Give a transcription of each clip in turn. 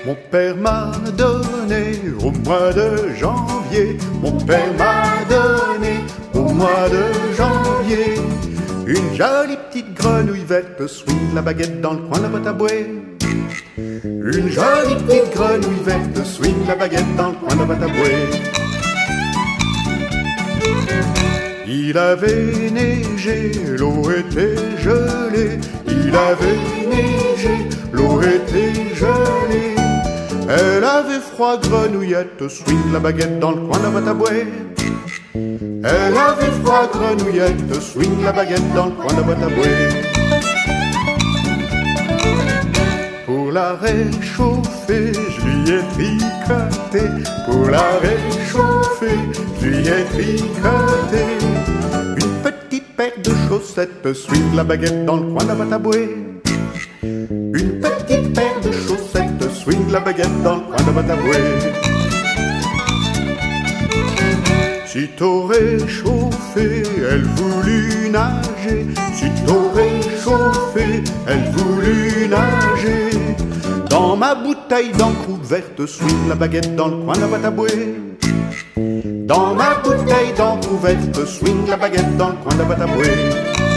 Mon père m'a donné au mois de janvier, mon père m'a donné au mois de janvier une jolie petite grenouille verte, swing la baguette dans le coin de la boîte à bouée. Une jolie petite grenouille verte, swing la baguette dans le coin de la boîte à bouée. Il avait neigé, l'eau était gelée. Il avait neigé, l'eau était gelée. Elle avait froid, grenouillette, swing la baguette dans le coin de la boîte à bouée. Elle avait froid, grenouillette, swing la baguette dans le coin de la boîte à bouée. Pour la réchauffer, je lui ai tricoté. Pour la réchauffer, je lui ai tricoté une petite paire de chaussettes, swing la baguette dans le coin de la boîte à bouée. Une petite paire de chaussettes, swing la baguette dans le coin de la boîte à bouée. Sitôt réchauffée, elle voulut nager. Sitôt réchauffée, elle voulut nager. Dans ma bouteille d'encre verte, swing la baguette dans le coin de la boîte à bouée. Dans ma bouteille d'encre verte, swing la baguette dans le coin de la boîte à bouée.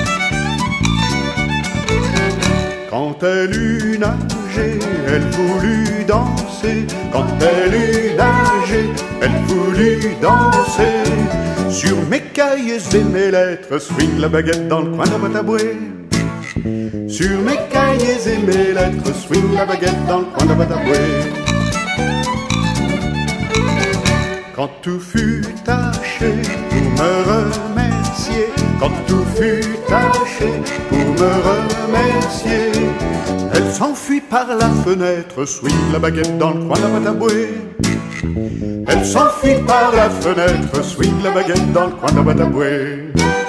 Quand elle eut nagé, elle voulut danser. Quand elle eut nagé, elle voulut danser. Sur mes cahiers et mes lettres, swing la baguette dans le coin de la boîte à bouée. Sur mes cahiers et mes lettres, swing la baguette dans le coin de la boîte à bouée. Quand tout fut taché pour me remercier, quand tout fut taché pour me remercier, elle s'enfuit par la fenêtre, swing la baguette dans le coin de la boîte à bouée. Elle s'enfuit par la fenêtre, swing la baguette dans le coin de la boîte à bouée.